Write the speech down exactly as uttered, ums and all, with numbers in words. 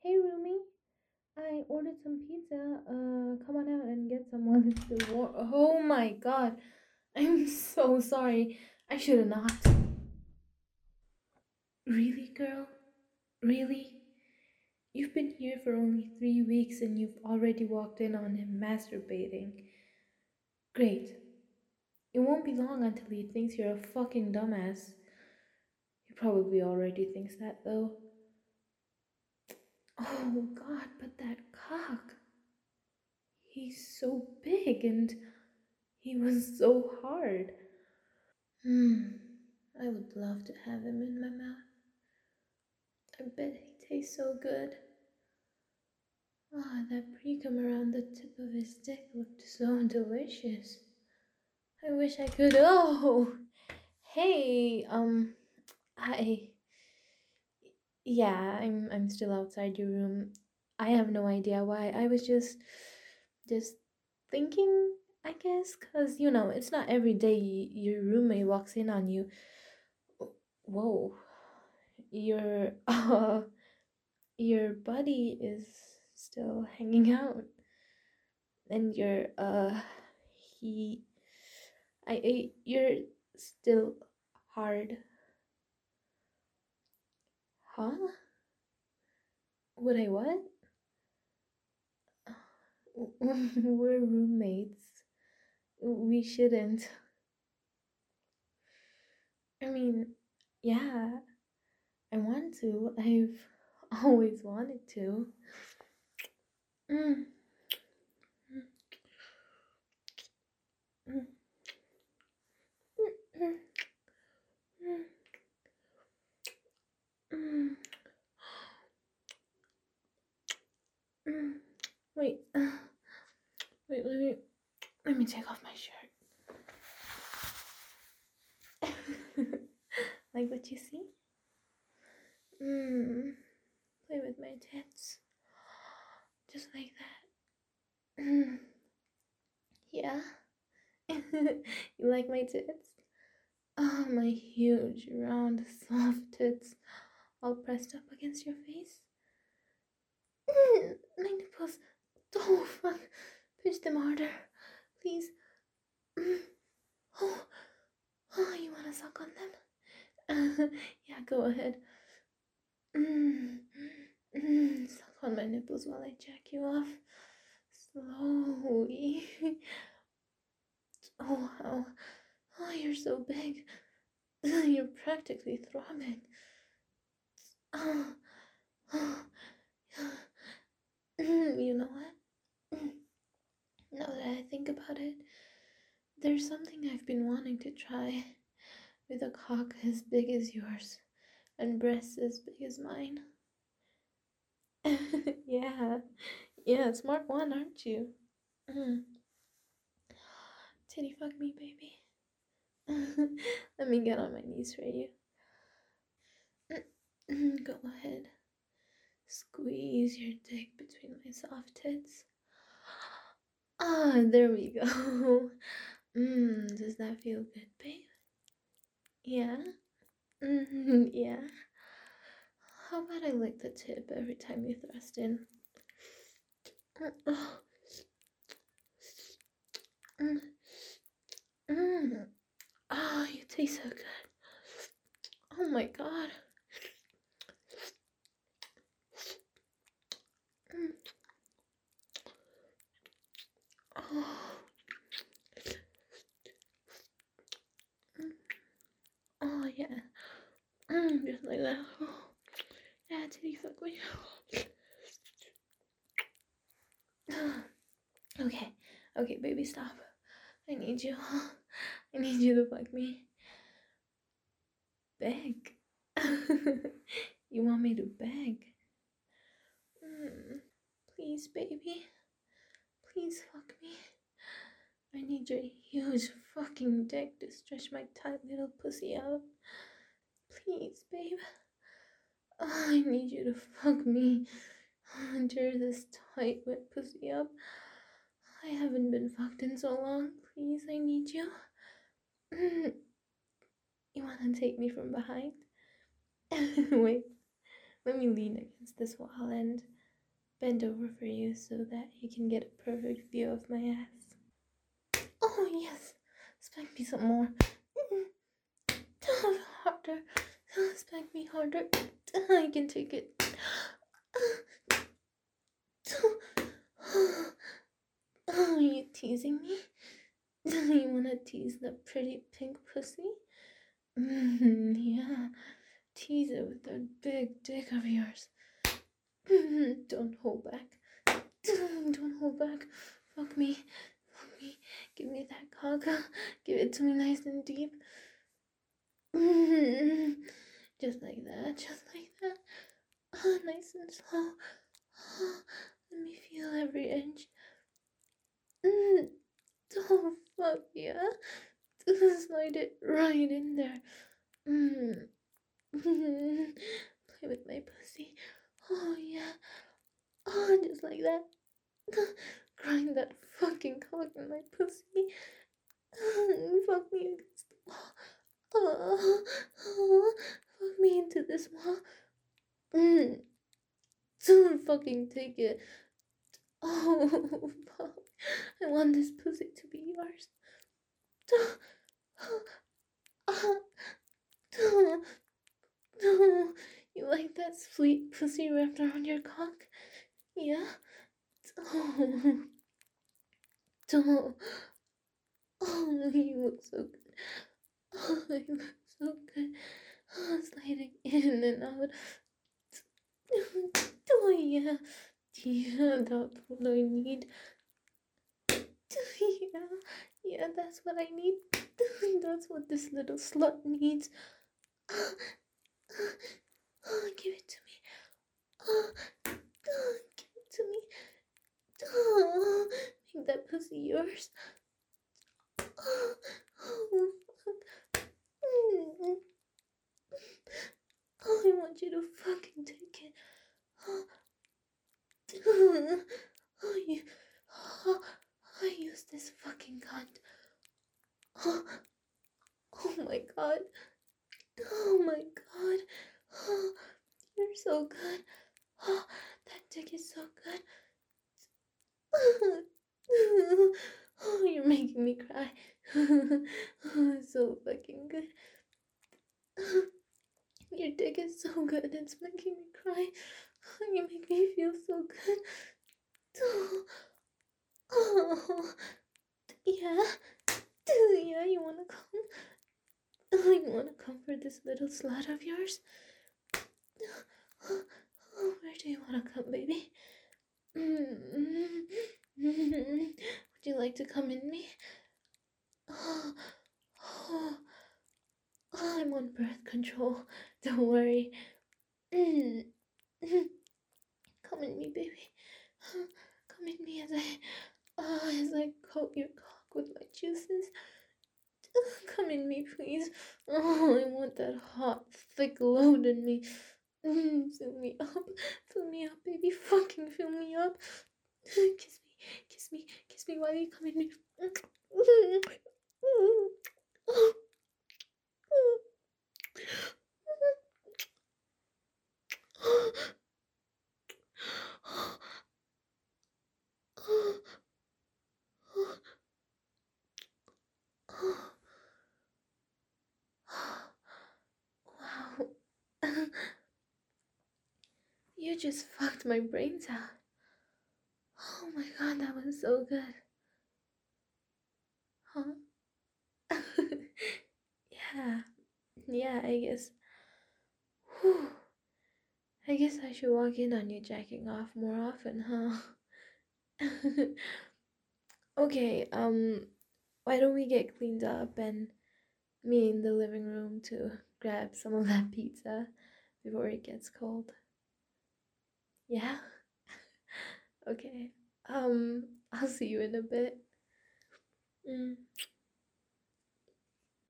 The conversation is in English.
Hey Rumi, I ordered some pizza. Uh, come on out and get some while it's still warm. Oh my god, I'm so sorry. I should have knocked. Really, girl? Really? You've been here for only three weeks and you've already walked in on him masturbating. Great. It won't be long until he thinks you're a fucking dumbass. He probably already thinks that though. Oh god, but that cock. He's so big and he was so hard. Hmm, I would love to have him in my mouth. I bet he tastes so good. Ah, that precum around the tip of his dick looked so delicious. I wish I could. Oh, hey, um, I. Yeah, I'm. I'm still outside your room. I have no idea why. I was just, just thinking. I guess, cause you know, it's not every day y- your roommate walks in on you. Whoa, your uh, your buddy is still hanging out, and you're uh, he, I, I you're still hard, huh? Would I what? We're roommates. We shouldn't. I mean, yeah, I want to. I've always wanted to. Mm, mm, mm, mm, mm, mm. Wait, uh, wait. Let me let me take off my shirt. Like what you see? Mm, play with my tits, just like that. Mm, yeah. You like my tits? Oh, my huge, round, soft tits, all pressed up against your face. Mm, my nipples. Oh fuck! Pinch them harder, please. Mm. Oh, oh, you wanna suck on them? Uh, yeah, go ahead. Mm, mm, suck on my nipples while I jack you off. Slowly. Oh, wow. Oh, you're so big. You're practically throbbing. Oh, oh. You know what? Now that I think about it, there's something I've been wanting to try with a cock as big as yours and breasts as big as mine. Yeah, yeah, smart one, aren't you? Mm. Titty fuck me, baby. Let me get on my knees for you. Go ahead. Squeeze your dick between my soft tits. Ah, there we go. Mmm, does that feel good, babe? Yeah? Mm, yeah. How about I lick the tip every time you thrust in? Oh, mm, mm. Oh, you taste so good. Oh my god. Mm. Oh, mm. Oh yeah. Mm, just like that. Oh, yeah, titty fuck me. Okay, okay, baby, stop. I need you. I need you to fuck me. Beg. You want me to beg? Mm, please, baby. Please fuck me. I need your huge fucking dick to stretch my tight little pussy out. Please, babe. Oh, I need you to fuck me. Tear this tight, wet pussy up. I haven't been fucked in so long. Please, I need you. You wanna take me from behind? Wait, let me lean against this wall and bend over for you so that you can get a perfect view of my ass. Oh, yes. Spank me some more. Harder. Spank me harder. I can take it. Are you teasing me? You wanna tease the pretty pink pussy? Mm, yeah. Tease it with that big dick of yours. Don't hold back. Don't hold back. Fuck me. Fuck me. Give me that cock. Give it to me nice and deep. Just like that. Just like that. Oh, nice and slow. Oh, let me feel every inch. Mm, oh, fuck yeah. Slide it right in there. Mm. Play with my pussy. Oh, yeah. Oh, just like that. Grind that fucking cock in my pussy. Fuck me against the wall. Oh, oh, fuck me into this wall. Mm. Someone fucking take it. Oh, fuck. I want this pussy to be yours. You like that sweet pussy wrapped around your cock? Yeah? Oh, oh, oh, you look so good. Oh, you look so good. Oh, sliding in and out. Oh, yeah. Yeah, that's what I need. Yeah, yeah, that's what I need. That's what this little slut needs. Oh, give it to me. Oh, give it to me. Oh, make that pussy yours. Oh, oh, fuck. Mm. Oh, I want you to fucking take it. Oh, oh you. Oh, I use this fucking cunt. Oh, oh my god. Oh my god. Oh, you're so good. Oh, that dick is so good. Oh, you're making me cry. Oh, so fucking good. Your dick is so good, it's making me cry. You make me feel so good. Oh, oh yeah. Yeah, you wanna come? Oh, you wanna come for this little slut of yours? Oh, where do you wanna come, baby? Would you like to come in me? Oh, oh, oh, I'm on birth control. Don't worry. Come in me, baby. Come in me as I, uh, as I coat your cock with my juices. Come in me, please. Oh, I want that hot, thick load in me. Mm, fill me up. Fill me up, baby. Fucking fill me up. Kiss me. Kiss me. Kiss me while you come in me. Wow. You just fucked my brains out. Oh my god, that was so good. Huh? Yeah. Yeah, I guess. Whew. I guess I should walk in on you jacking off more often, huh? Okay, um, why don't we get cleaned up and meet in the living room to grab some of that pizza before it gets cold? Yeah? Okay. Um, I'll see you in a bit. Mm.